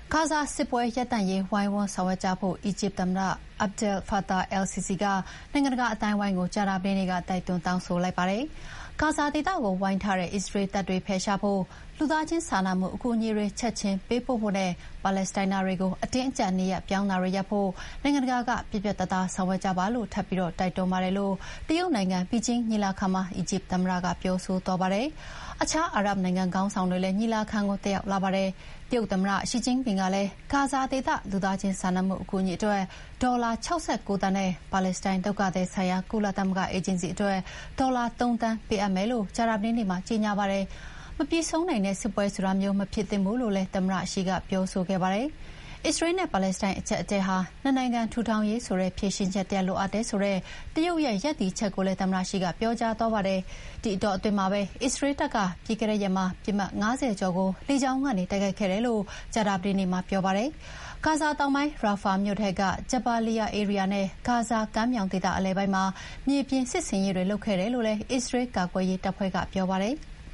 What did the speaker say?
ဂါဇာစစ်ပွဲရပ်တန့်ရေးဝိုင်းဝန်းဆောင်ရွက်ကြဖို့အီဂျစ်သမ္မတ Abdel Fattah el-Sisi ကနိုင်ငံတကာအသိုင်းအဝိုင်းကိုကြာသပတေးနေ့ကတိုက်တွန်းတောင်းဆိုလိုက်ပါတယ်။ဂါဇာဒေသကိုဝိုင်းထားတဲ့အစ္စရေးတပ်တွေဖယ်ရှားဖို့လူသားချင်းစာနာမှုအကူအညီတွေချက်ချင်းပေးပို့ဖို့နဲ့ပါလက်စတိုင်းသားတွေကိုအတင်းအကျပ်နေရပ်ပြောင်းတာတွေရပ်ဖို့နိုင်ငံတကာကပြတ်ပြတ်သားသားဆောင်ရွက်ကြပါလို့ထပ်ပြီးတိုက်တွန်းပါတယ်လို့တရုတ်နိုင်ငံပီကျင်းညီလာခံမှာအီဂျစ်သမ္မတကပြောဆိုသွားပါတယ်။အခြားအာရပ်နိုင်ငံခေါင်းဆောင်တွေလည်းညီလာခံကိုတက်ရောက်လာပါတယ်။တရုတ်သမ္မတရှီကျင်းပင်ကလည်းဂါဇာဒေသလူသားချင်းစာနာမှုအကူအညီအတွက်ဒေါ်လာ69သန်းနဲ့ပါလက်စတိုင်းဒုက္ခသည်ဆိုင်ရာကုလသမဂ္ဂအေဂျင်စီအတွက်ဒေါ်လာ3သန်းပေးအပ်မယ်လို့ကြာသပတေးနေ့မှာကြေညာပါတယ်။မပြေဆုံးနိုင်တဲ့စစ်ပွဲဆိုတာမျိုးမဖြစ်သင့်ဘူးလို့လည်းသမ္မတရှီကပြောဆိုခဲ့ပါတယ်။အစ္စရေးနဲ့ပါလက်စတိုင်းအချက်အတဲဟာနှစ်နိုင်ငံထူထောင်ရေးဆိုတဲ့ဖြေရှင်းချက်တရပ်လိုအပ်တယ်ဆိုတဲ့တရုတ်ရဲ့ရပ်တည်ချက်ကိုလည်းသမ္မတရှီကပြောကြားသွားပါတယ်။ဒီအတောအတွင်းမှာပဲအစ္စရေးတပ်ကပြီးခဲ့တဲ့ရက်မှာပစ်မှတ်90ကျော်ကိုလေကြောင်းကနေတိုက်ခိုက်ခဲ့တယ်လို့ကြာသပတေးနေ့မှာပြောပါတယ်။ဂါဇာတောင်ပိုင်းရာဖာမြို့ထက်ကဂျပါလီယာဧရိယာနဲ့ဂါဇာကမ်းမြောင်ဒေသအလယ်ပိုင်းမှာမြေပြင်စစ်ဆင်ရေးတွေလုပ်ခဲ့တယ်လို့လည်းအစ္စရေးကာကွယ်ရေးတပ်ဖွဲ့ကပြောပါတယ်။